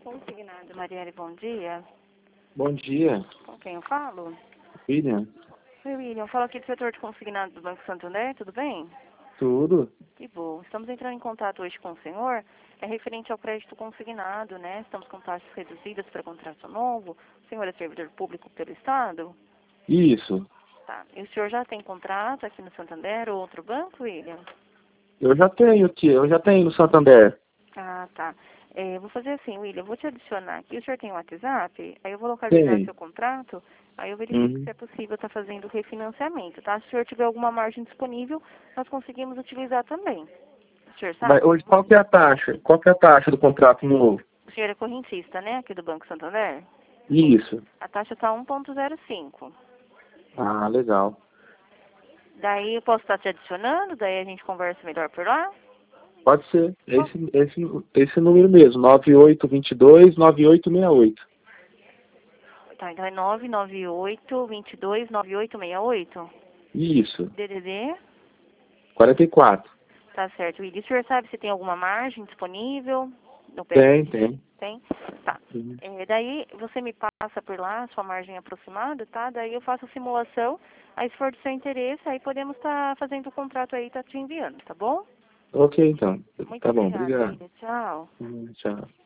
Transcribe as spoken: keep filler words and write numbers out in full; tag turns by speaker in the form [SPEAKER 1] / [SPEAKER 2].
[SPEAKER 1] Consignado, Marielle, bom dia.
[SPEAKER 2] Bom dia,
[SPEAKER 1] Com quem eu falo?
[SPEAKER 2] William.
[SPEAKER 1] Oi, William, eu falo aqui do setor de consignado do Banco Santander, tudo bem?
[SPEAKER 2] Tudo?
[SPEAKER 1] Que bom. Estamos entrando em contato hoje com o senhor, é referente ao crédito consignado, né? Estamos com taxas reduzidas para contrato novo. O senhor é servidor público pelo Estado?
[SPEAKER 2] Isso.
[SPEAKER 1] Tá. E o senhor já tem contrato aqui no Santander ou outro banco, William?
[SPEAKER 2] Eu já tenho aqui, eu já tenho no Santander.
[SPEAKER 1] Ah, tá. É, vou fazer assim, William, vou te adicionar aqui. O senhor tem um WhatsApp? Aí eu vou localizar
[SPEAKER 2] Tem.
[SPEAKER 1] seu contrato, aí eu verifico
[SPEAKER 2] Uhum.
[SPEAKER 1] se é possível estar fazendo o refinanciamento, tá? Se o senhor tiver alguma margem disponível, nós conseguimos utilizar também. O senhor
[SPEAKER 2] Vai,
[SPEAKER 1] sabe?
[SPEAKER 2] hoje, qual que é a taxa? Qual que é a taxa do contrato novo?
[SPEAKER 1] O senhor é correntista, né, aqui do Banco Santander?
[SPEAKER 2] Isso.
[SPEAKER 1] A taxa está um ponto zero cinco.
[SPEAKER 2] Ah, legal.
[SPEAKER 1] Daí eu posso estar te adicionando, daí a gente conversa melhor por lá?
[SPEAKER 2] Pode ser.
[SPEAKER 1] Bom,
[SPEAKER 2] Esse, esse, esse número mesmo, nove oito dois dois, nove oito seis oito.
[SPEAKER 1] tá, então é nove nove oito, dois dois, nove oito seis oito?
[SPEAKER 2] Isso.
[SPEAKER 1] D D D?
[SPEAKER 2] quarenta e quatro.
[SPEAKER 1] Tá certo. E o senhor sabe se tem alguma margem disponível no
[SPEAKER 2] Tem,
[SPEAKER 1] P S?
[SPEAKER 2] tem.
[SPEAKER 1] Tem? Tá.
[SPEAKER 2] Uhum.
[SPEAKER 1] É, daí você me passa por lá a sua margem aproximada, tá? Daí eu faço a simulação, aí se for do seu interesse, aí podemos estar fazendo o contrato aí, tá te enviando, tá bom?
[SPEAKER 2] Ok, então.
[SPEAKER 1] Muito
[SPEAKER 2] Tá bom,
[SPEAKER 1] obrigada,
[SPEAKER 2] obrigado.
[SPEAKER 1] William. Tchau.
[SPEAKER 2] Uhum, tchau.